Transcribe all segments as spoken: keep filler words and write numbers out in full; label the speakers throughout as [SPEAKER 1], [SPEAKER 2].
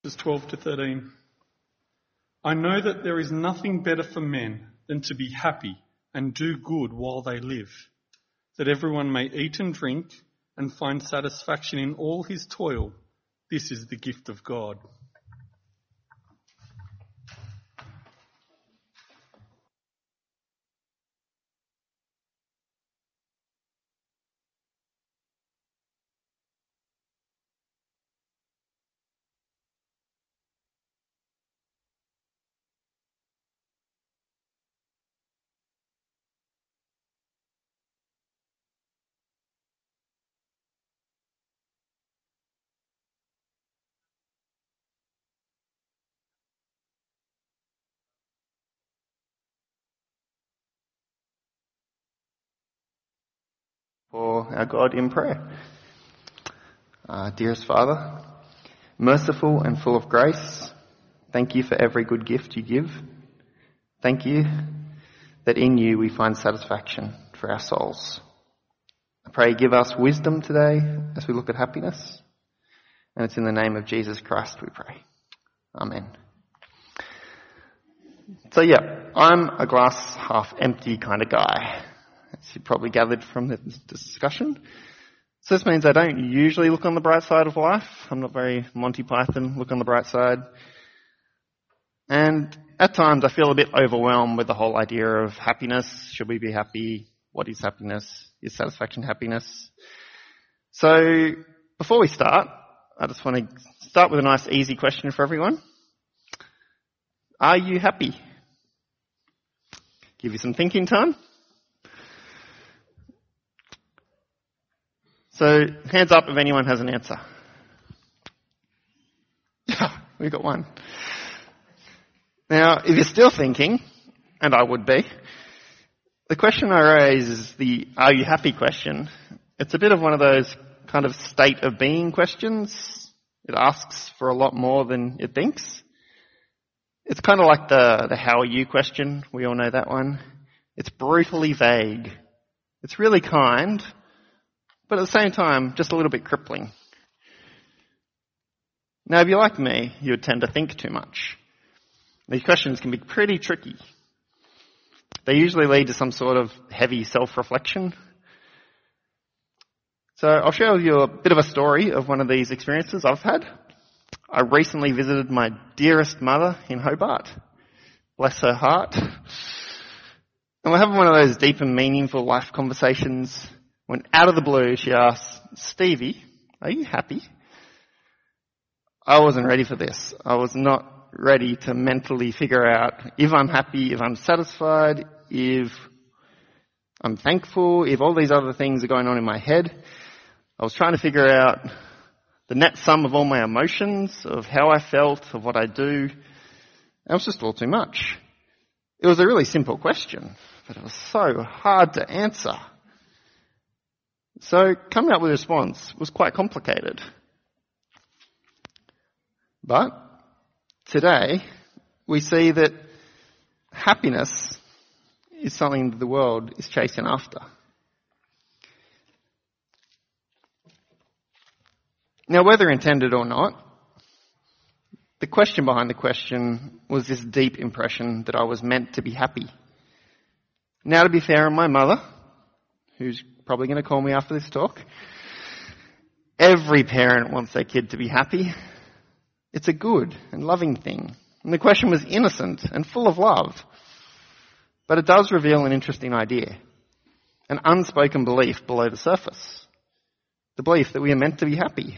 [SPEAKER 1] Verses twelve to thirteen. I know that there is nothing better for men than to be happy and do good while they live, that everyone may eat and drink and find satisfaction in all his toil. This is the gift of God.
[SPEAKER 2] For our God in prayer. Uh, dearest Father, merciful and full of grace, thank you for every good gift you give. Thank you that in you we find satisfaction for our souls. I pray give us wisdom today as we look at happiness. And it's in the name of Jesus Christ we pray. Amen. So yeah, I'm a glass half empty kind of guy, as you probably gathered from this discussion. So this means I don't usually look on the bright side of life. I'm not very Monty Python, look on the bright side. And at times I feel a bit overwhelmed with the whole idea of happiness. Should we be happy? What is happiness? Is satisfaction happiness? So before we start, I just want to start with a nice easy question for everyone. Are you happy? Give you some thinking time. So, hands up if anyone has an answer. Yeah, we've got one. Now, if you're still thinking, and I would be, the question I raise is the are you happy question. It's a bit of one of those kind of state of being questions. It asks for a lot more than it thinks. It's kind of like the, the how are you question. We all know that one. It's brutally vague. It's really kind, but at the same time, just a little bit crippling. Now, if you're like me, you would tend to think too much. These questions can be pretty tricky. They usually lead to some sort of heavy self-reflection. So I'll share with you a bit of a story of one of these experiences I've had. I recently visited my dearest mother in Hobart. Bless her heart. And we're having one of those deep and meaningful life conversations when out of the blue she asks, Stevie, are you happy? I wasn't ready for this. I was not ready to mentally figure out if I'm happy, if I'm satisfied, if I'm thankful, if all these other things are going on in my head. I was trying to figure out the net sum of all my emotions, of how I felt, of what I do. It was just all too much. It was a really simple question, but it was so hard to answer. So coming up with a response was quite complicated. But today we see that happiness is something that the world is chasing after. Now, whether intended or not, the question behind the question was this deep impression that I was meant to be happy. Now, to be fair on my mother, who's probably going to call me after this talk, every parent wants their kid to be happy. It's a good and loving thing. And the question was innocent and full of love. But it does reveal an interesting idea, an unspoken belief below the surface. The belief that we are meant to be happy.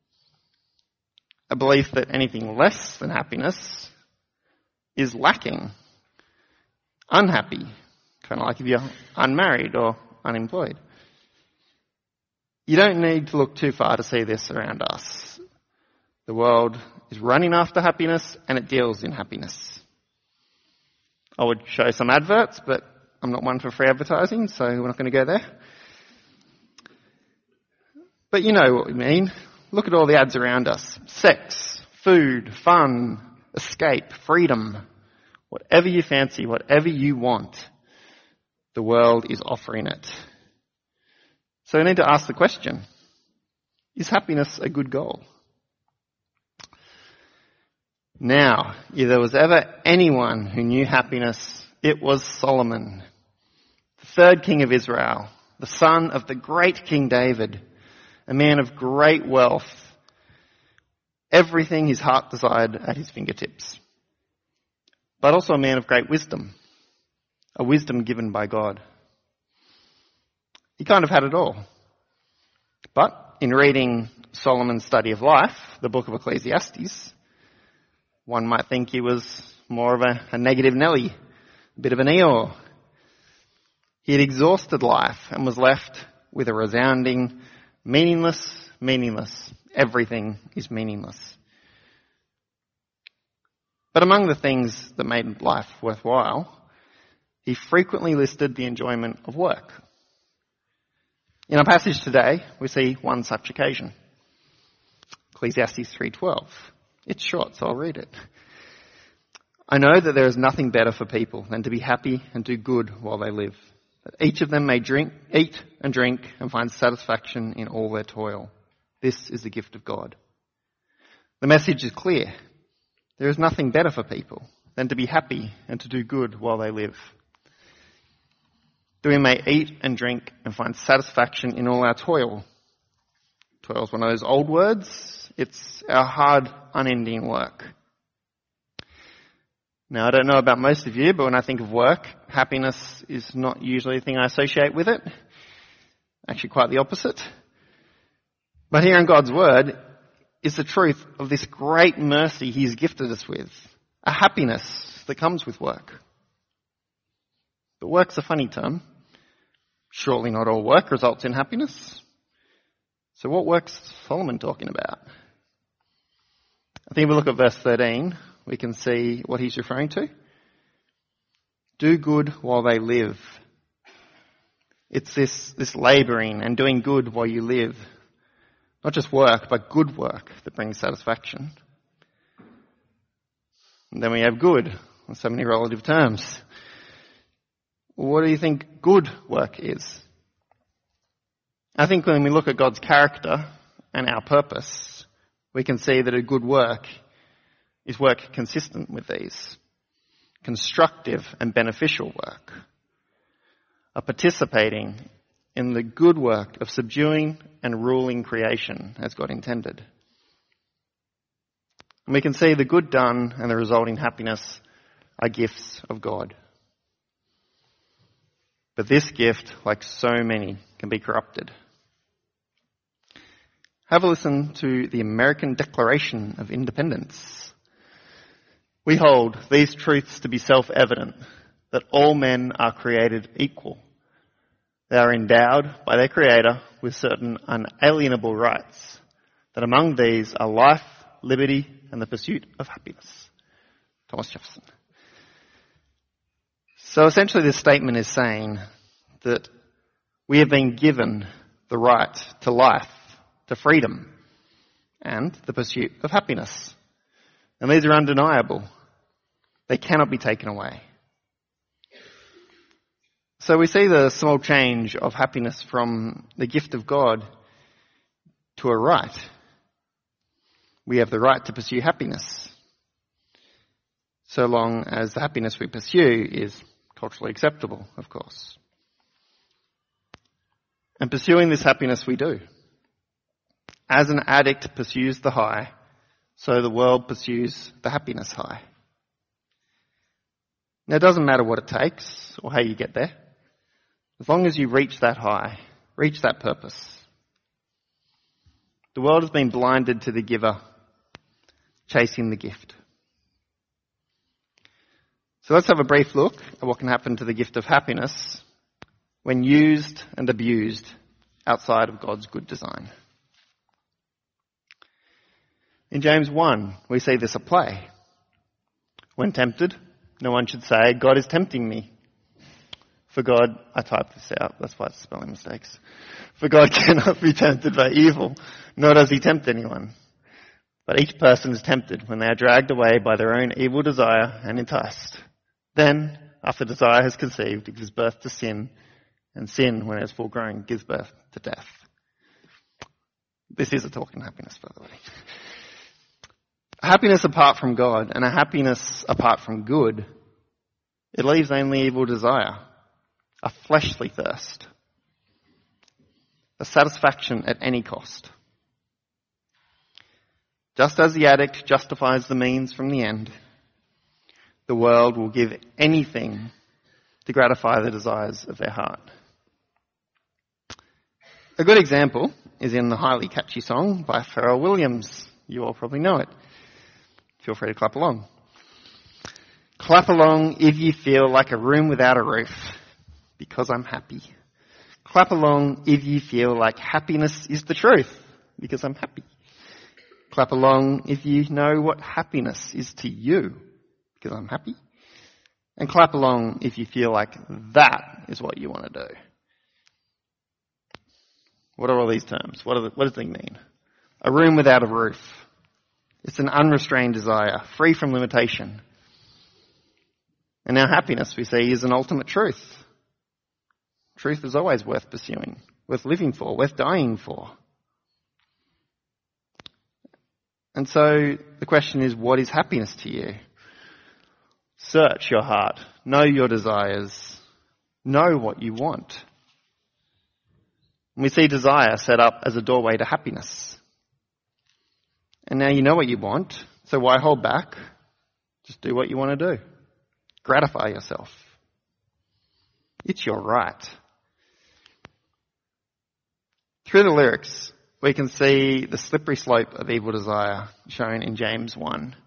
[SPEAKER 2] A belief that anything less than happiness is lacking, unhappy, kind of like if you're unmarried or unemployed. You don't need to look too far to see this around us. The world is running after happiness and it deals in happiness. I would show some adverts, but I'm not one for free advertising, so we're not going to go there. But you know what we mean. Look at all the ads around us. Sex, food, fun, escape, freedom. Whatever you fancy, whatever you want, the world is offering it. So we need to ask the question, is happiness a good goal? Now, if there was ever anyone who knew happiness, it was Solomon, the third king of Israel, the son of the great King David, a man of great wealth, everything his heart desired at his fingertips, but also a man of great wisdom, a wisdom given by God. He kind of had it all. But in reading Solomon's study of life, the book of Ecclesiastes, one might think he was more of a, a negative Nelly, a bit of an Eeyore. He had exhausted life and was left with a resounding, meaningless, meaningless. Everything is meaningless. But among the things that made life worthwhile, he frequently listed the enjoyment of work. In our passage today, we see one such occasion. Ecclesiastes three twelve. It's short, so I'll read it. I know that there is nothing better for people than to be happy and do good while they live, that each of them may drink, eat and drink and find satisfaction in all their toil. This is the gift of God. The message is clear. There is nothing better for people than to be happy and to do good while they live, that we may eat and drink and find satisfaction in all our toil. Toil is one of those old words. It's our hard, unending work. Now, I don't know about most of you, but when I think of work, happiness is not usually a thing I associate with it. Actually, quite the opposite. But here in God's Word is the truth of this great mercy He's gifted us with, a happiness that comes with work. But work's a funny term. Surely not all work results in happiness. So what work's Solomon talking about? I think if we look at verse thirteen, we can see what he's referring to. Do good while they live. It's this, this labouring and doing good while you live. Not just work, but good work that brings satisfaction. And then we have good, in so many relative terms. What do you think good work is? I think when we look at God's character and our purpose, we can see that a good work is work consistent with these. Constructive and beneficial work. A participating in the good work of subduing and ruling creation as God intended. And we can see the good done and the resulting happiness are gifts of God. But this gift, like so many, can be corrupted. Have a listen to the American Declaration of Independence. We hold these truths to be self-evident, that all men are created equal. They are endowed by their Creator with certain unalienable rights, that among these are life, liberty, and the pursuit of happiness. Thomas Jefferson. So essentially this statement is saying that we have been given the right to life, to freedom, and the pursuit of happiness. And these are undeniable. They cannot be taken away. So we see the small change of happiness from the gift of God to a right. We have the right to pursue happiness, so long as the happiness we pursue is culturally acceptable, of course. And pursuing this happiness we do. As an addict pursues the high, so the world pursues the happiness high. Now, it doesn't matter what it takes or how you get there, as long as you reach that high, reach that purpose. The world has been blinded to the giver, chasing the gift. So let's have a brief look at what can happen to the gift of happiness when used and abused outside of God's good design. In James one, we see this at play. When tempted, no one should say, God is tempting me. For God, I typed this out, that's why it's spelling mistakes. For God cannot be tempted by evil, nor does he tempt anyone. But each person is tempted when they are dragged away by their own evil desire and enticed. Then, after desire has conceived, it gives birth to sin, and sin, when it is full grown, gives birth to death. This is a talk in happiness, by the way. A happiness apart from God and a happiness apart from good, it leaves only evil desire, a fleshly thirst, a satisfaction at any cost. Just as the addict justifies the means from the end, the world will give anything to gratify the desires of their heart. A good example is in the highly catchy song by Pharrell Williams. You all probably know it. Feel free to clap along. Clap along if you feel like a room without a roof, because I'm happy. Clap along if you feel like happiness is the truth, because I'm happy. Clap along if you know what happiness is to you, because I'm happy. And clap along if you feel like that is what you want to do. What are all these terms? What, are the, what does they mean? A room without a roof. It's an unrestrained desire, free from limitation. And our happiness, we see, is an ultimate truth. Truth is always worth pursuing, worth living for, worth dying for. And so the question is, what is happiness to you? Search your heart. Know your desires. Know what you want. And we see desire set up as a doorway to happiness. And now you know what you want, so why hold back? Just do what you want to do. Gratify yourself. It's your right. Through the lyrics, we can see the slippery slope of evil desire shown in James one.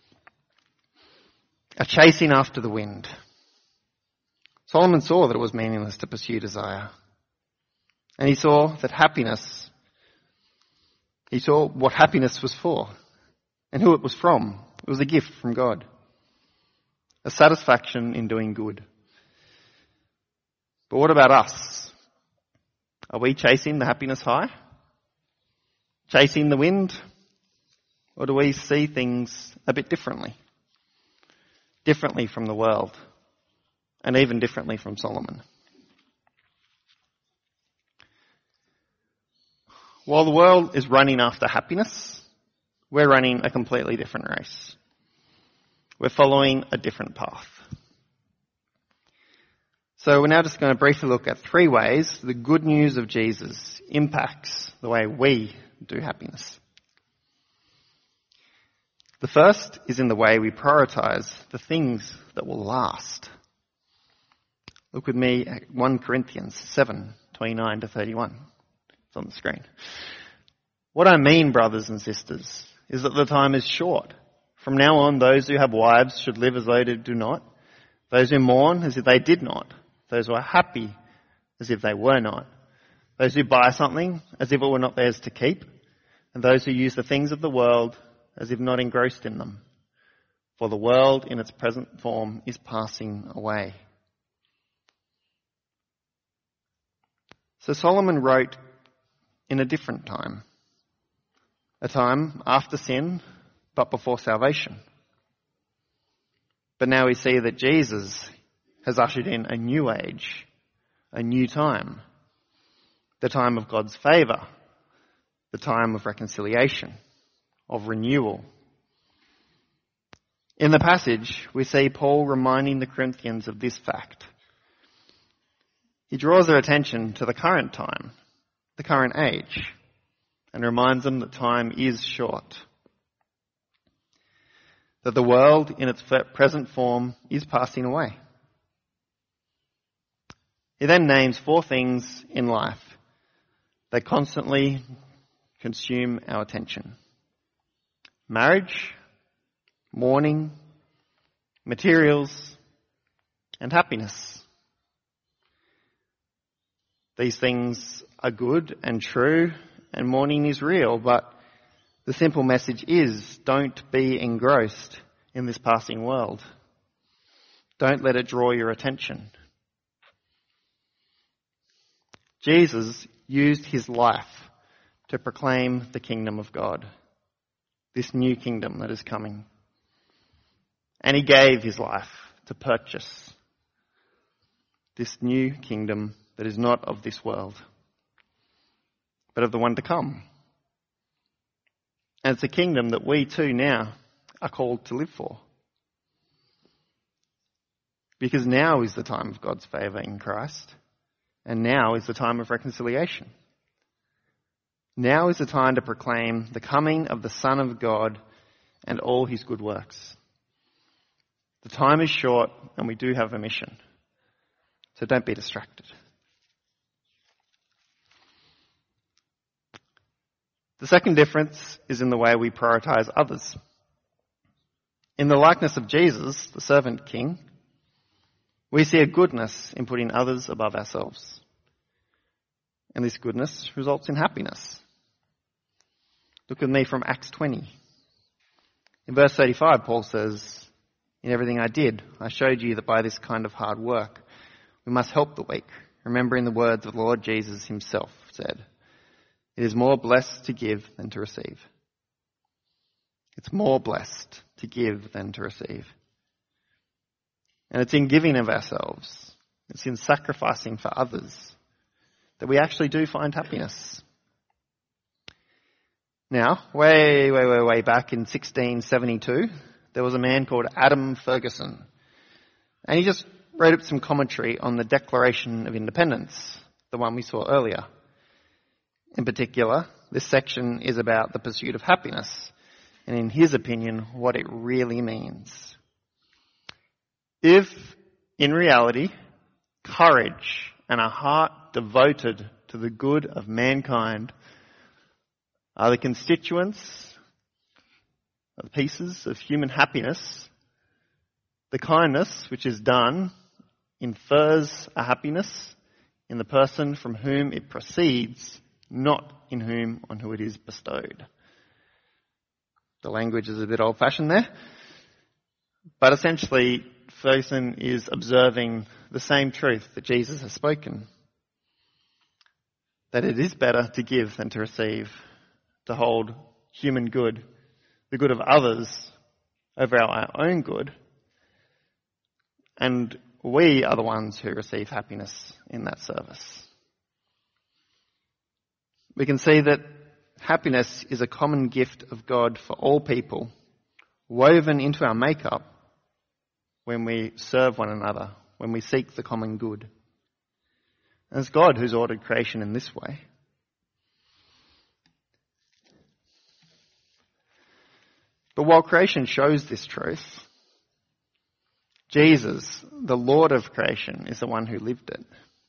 [SPEAKER 2] A chasing after the wind. Solomon saw that it was meaningless to pursue desire. And he saw that happiness, he saw what happiness was for and who it was from. It was a gift from God. A satisfaction in doing good. But what about us? Are we chasing the happiness high? Chasing the wind? Or do we see things a bit differently? Differently from the world. And even differently from Solomon. While the world is running after happiness, we're running a completely different race. We're following a different path. So we're now just going to briefly look at three ways the good news of Jesus impacts the way we do happiness. The first is in the way we prioritize the things that will last. Look with me at First Corinthians seven, twenty-nine to thirty-one. It's on the screen. What I mean, brothers and sisters, is that the time is short. From now on, those who have wives should live as though they do not. Those who mourn as if they did not. Those who are happy as if they were not. Those who buy something as if it were not theirs to keep. And those who use the things of the world as if not engrossed in them. For the world in its present form is passing away. So Solomon wrote in a different time. A time after sin, but before salvation. But now we see that Jesus has ushered in a new age, a new time. The time of God's favour, the time of reconciliation, of renewal. In the passage, we see Paul reminding the Corinthians of this fact. He draws their attention to the current time, the current age, and reminds them that time is short. That the world in its present form is passing away. He then names four things in life that constantly consume our attention. Marriage, mourning, materials, and happiness. These things are good and true, and mourning is real, but the simple message is, don't be engrossed in this passing world. Don't let it draw your attention. Jesus used his life to proclaim the kingdom of God, this new kingdom that is coming. And he gave his life to purchase this new kingdom that is not of this world, but of the one to come. And it's a kingdom that we too now are called to live for. Because now is the time of God's favour in Christ, and now is the time of reconciliation. Now is the time to proclaim the coming of the Son of God and all his good works. The time is short and we do have a mission, so don't be distracted. The second difference is in the way we prioritise others. In the likeness of Jesus, the servant king, we see a goodness in putting others above ourselves. And this goodness results in happiness. Look with me from Acts twenty. In verse thirty-five, Paul says, "In everything I did, I showed you that by this kind of hard work, we must help the weak, remembering the words of the Lord Jesus himself said, 'It is more blessed to give than to receive.'" It's more blessed to give than to receive. And it's in giving of ourselves, it's in sacrificing for others, that we actually do find happiness. Now, way, way, way, way back in sixteen seventy-two, there was a man called Adam Ferguson. And he just wrote up some commentary on the Declaration of Independence, the one we saw earlier. In particular, this section is about the pursuit of happiness, and in his opinion, what it really means. If, in reality, courage and a heart devoted to the good of mankind are the constituents, the pieces of human happiness, the kindness which is done infers a happiness in the person from whom it proceeds, not in whom on who it is bestowed. The language is a bit old-fashioned there, but essentially Ferguson is observing the same truth that Jesus has spoken, that it is better to give than to receive, to hold human good, the good of others, over our own good, and we are the ones who receive happiness in that service. We can see that happiness is a common gift of God for all people, woven into our makeup when we serve one another, when we seek the common good. And it's God who's ordered creation in this way. But while creation shows this truth, Jesus, the Lord of creation, is the one who lived it.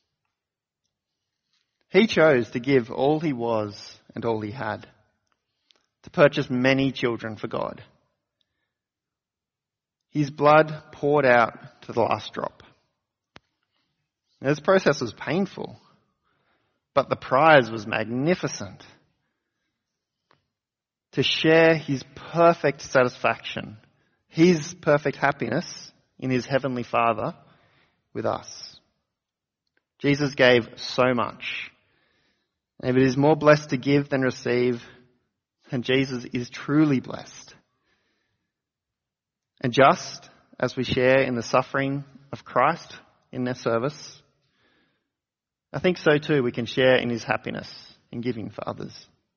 [SPEAKER 2] He chose to give all he was and all he had, to purchase many children for God. His blood poured out to the last drop. Now, this process was painful, but the prize was magnificent. To share his perfect satisfaction, his perfect happiness in his heavenly Father with us. Jesus gave so much. And if it is more blessed to give than receive, then Jesus is truly blessed. And just as we share in the suffering of Christ in their service, I think so too we can share in his happiness in giving for others.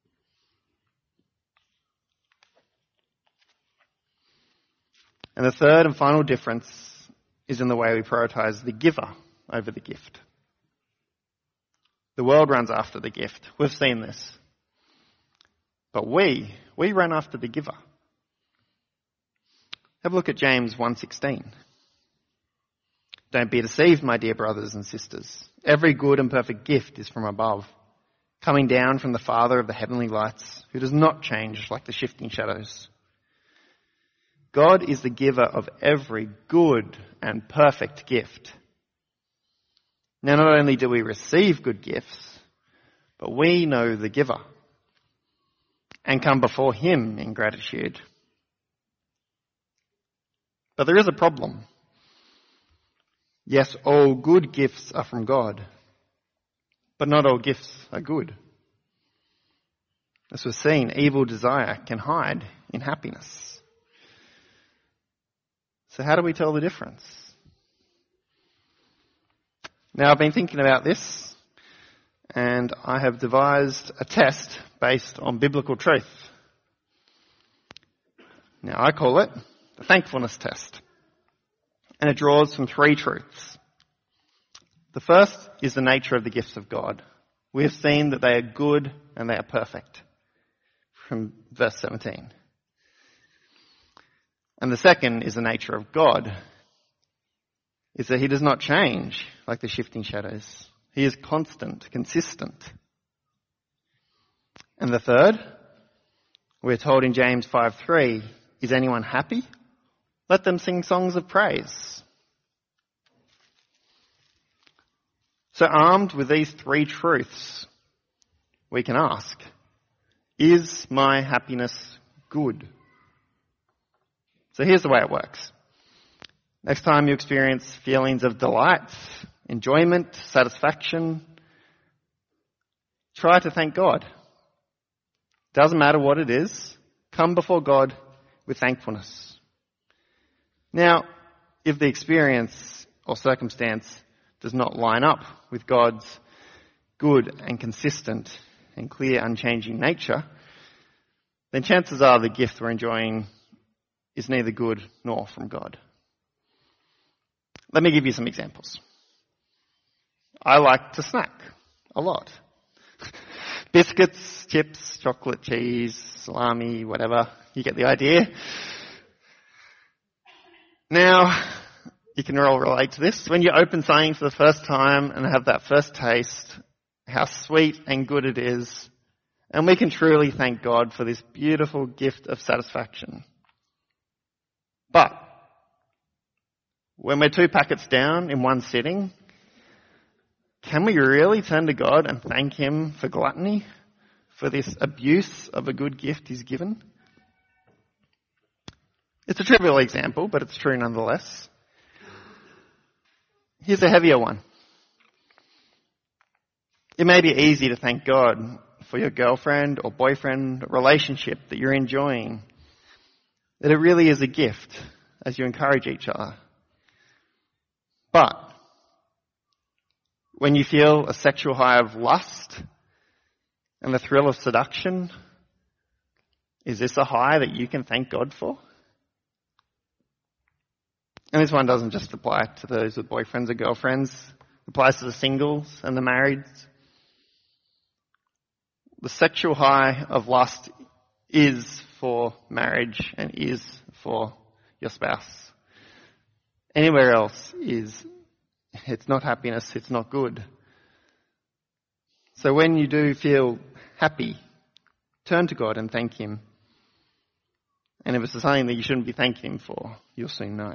[SPEAKER 2] And the third and final difference is in the way we prioritise the giver over the gift. The world runs after the gift. We've seen this. But we, we run after the giver. Have a look at James one sixteen. "Don't be deceived, my dear brothers and sisters. Every good and perfect gift is from above, coming down from the Father of the heavenly lights, who does not change like the shifting shadows." God is the giver of every good and perfect gift. Now, not only do we receive good gifts, but we know the giver and come before him in gratitude. But there is a problem. Yes, all good gifts are from God, but not all gifts are good. As we've seen, evil desire can hide in happiness. So how do we tell the difference? Now, I've been thinking about this, and I have devised a test based on biblical truth. Now, I call it the thankfulness test. And it draws from three truths. The first is the nature of the gifts of God. We have seen that they are good and they are perfect, from verse seventeen. And the second is the nature of God, is that he does not change like the shifting shadows. He is constant, consistent. And the third, we're told in James five three, is anyone happy? Let them sing songs of praise. So armed with these three truths, we can ask, is my happiness good? So here's the way it works. Next time you experience feelings of delight, enjoyment, satisfaction, try to thank God. Doesn't matter what it is, come before God with thankfulness. Now, if the experience or circumstance does not line up with God's good and consistent and clear, unchanging nature, then chances are the gift we're enjoying is neither good nor from God. Let me give you some examples. I like to snack a lot. Biscuits, chips, chocolate, cheese, salami, whatever. You get the idea. Now, you can all relate to this. When you open something for the first time and have that first taste, how sweet and good it is. And we can truly thank God for this beautiful gift of satisfaction. But when we're two packets down in one sitting, can we really turn to God and thank him for gluttony, for this abuse of a good gift he's given? It's a trivial example, but it's true nonetheless. Here's a heavier one. It may be easy to thank God for your girlfriend or boyfriend relationship that you're enjoying, that it really is a gift as you encourage each other. But when you feel a sexual high of lust and the thrill of seduction, is this a high that you can thank God for? And this one doesn't just apply to those with boyfriends or girlfriends. It applies to the singles and the marrieds. The sexual high of lust is for marriage and is for your spouse. Anywhere else is, it's not happiness, it's not good. So when you do feel happy, turn to God and thank him. And if it's something that you shouldn't be thanking him for, you'll soon know.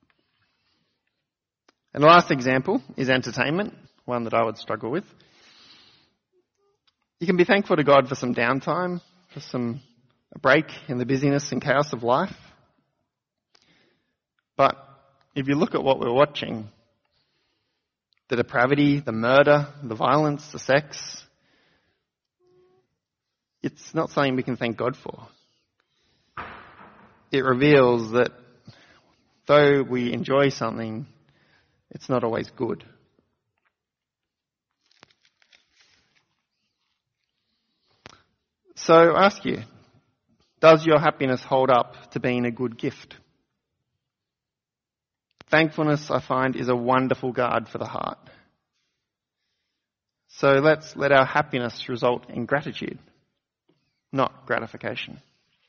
[SPEAKER 2] And the last example is entertainment, one that I would struggle with. You can be thankful to God for some downtime, for some a break in the busyness and chaos of life. But if you look at what we're watching, the depravity, the murder, the violence, the sex, it's not something we can thank God for. It reveals that though we enjoy something, it's not always good. So I ask you, does your happiness hold up to being a good gift? Thankfulness, I find, is a wonderful guard for the heart. So let's let our happiness result in gratitude, not gratification.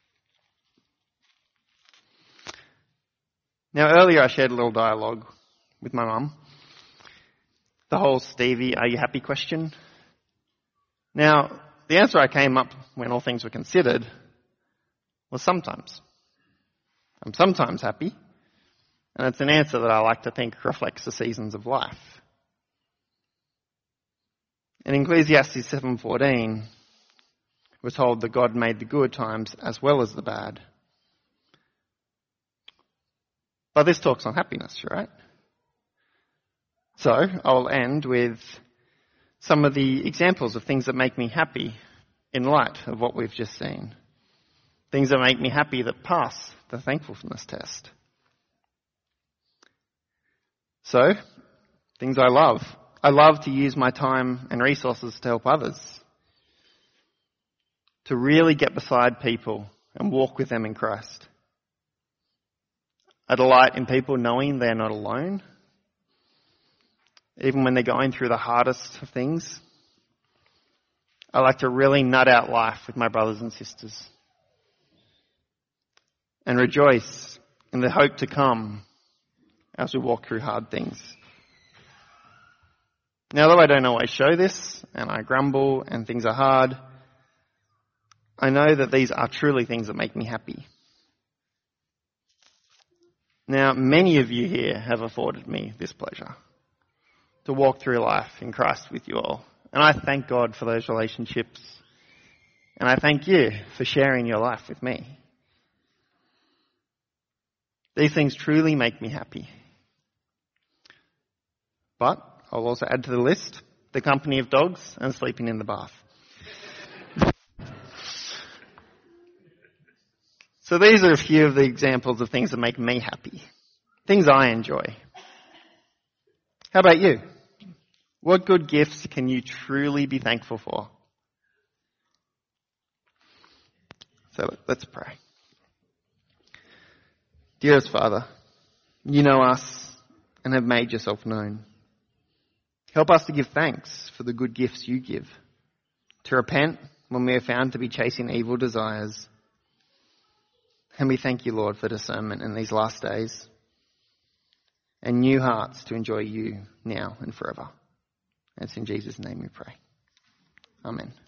[SPEAKER 2] Now, earlier I shared a little dialogue with my mum. The whole Stevie, are you happy question. Now, the answer I came up when all things were considered was sometimes. I'm sometimes happy, and it's an answer that I like to think reflects the seasons of life. In Ecclesiastes seven fourteen, we're told that God made the good times as well as the bad. But this talks on happiness, right? So I'll end with some of the examples of things that make me happy in light of what we've just seen. Things that make me happy that pass the thankfulness test. So, things I love. I love to use my time and resources to help others. To really get beside people and walk with them in Christ. I delight in people knowing they're not alone, even when they're going through the hardest of things. I like to really nut out life with my brothers and sisters and rejoice in the hope to come as we walk through hard things. Now, though I don't always show this, and I grumble and things are hard, I know that these are truly things that make me happy. Now, many of you here have afforded me this pleasure, to walk through life in Christ with you all. And I thank God for those relationships. And I thank you for sharing your life with me. These things truly make me happy. But I'll also add to the list the company of dogs and sleeping in the bath. So these are a few of the examples of things that make me happy. Things I enjoy. How about you? What good gifts can you truly be thankful for? So let's pray. Dearest Father, you know us and have made yourself known. Help us to give thanks for the good gifts you give, to repent when we are found to be chasing evil desires. And we thank you, Lord, for discernment in these last days and new hearts to enjoy you now and forever. And it's in Jesus' name we pray. Amen.